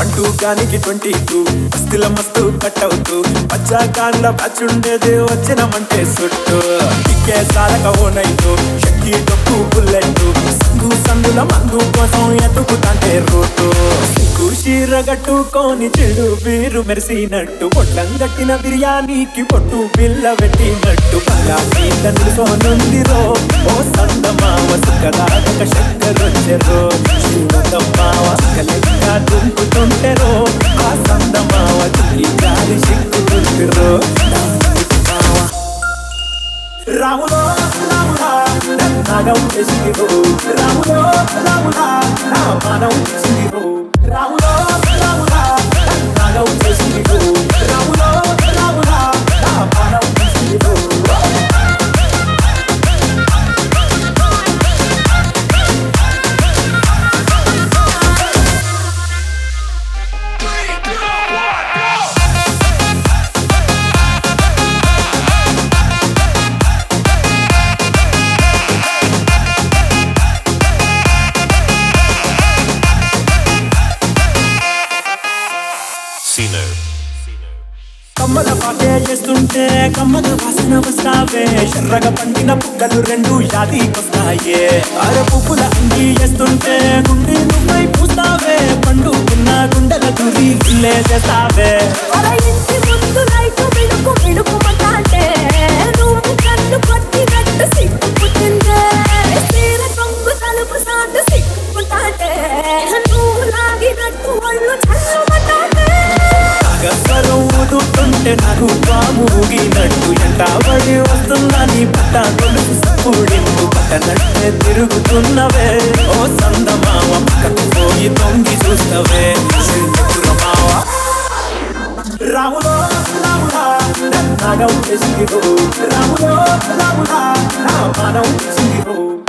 అంటూ కానికి 22 మస్తుల మస్తు కట్ అవుతూ పచ్చాకాన్ల పచ్చుండేది వచ్చినమంటే సుట్టు ఇక్కే సాలక ఓనైతు షక్కి డొక్కు బుల్లెట్టు సందుల మందు కోసం ఎతుకుతాంటే రూటు చీరగట్టుకోని చెడు వీరు మెరిసినట్టు పొట్లం గట్టిన బిర్యానీకి పొట్టు పిల్ల పెట్టినట్టు పలా మీద నిలుసోనుందిరో ఓ సందమావ సుఖదాక చక్కరొచ్చెరో శివదమ్మావ కలెక్క దుంకుతుంటెరో ఆ సందమావ తులి గాలి సిక్కుతుంటిరో రాములో రాములా నన్నగం చేసిరో రాములో రాములా నా మానం చేసిరో రాములో రాములా నన్నగం చేసిరో రాములో రాములా నా మానం చేసిరో కమ్మల పాటే చేస్తుంటే కమ్మల వాసన వస్తావే ఎర్రగ పండిన పుక్కలు రెండు యాదికొస్తాయే అర పువ్వుల అంగి చేస్తుంటే గుండె నువ్వై పూస్తావే పండుకున్న గుండెల తురి గిల్లే చేస్తావే ఇంటి ముందు లైట్ మిడుకు మిడుకుమంటే నువ్వు కన్ను కొట్టినట్టు సిగ్గుపుట్టిందే తీర కొంగు తలుపు సాటు సిగ్గుపుట్టాటే నువ్వు లాగినట్టు ఒళ్ళు చల్లబట్టాటే గసరం ఊదుతుంటే నాకు పాముగినట్టు ఎంటబడి వస్తున్నా నీ పట్ట గొలుసు సప్పుడింపు పట్టనట్టే తిరుగుతున్నవే ఓ సందమావ పక్కకు పోయి తొంగి చూస్తవే శిల్పురమావ రాములో రాములా నన్నగం చేసిరో రాములో రాములా నా మానం చేసిరో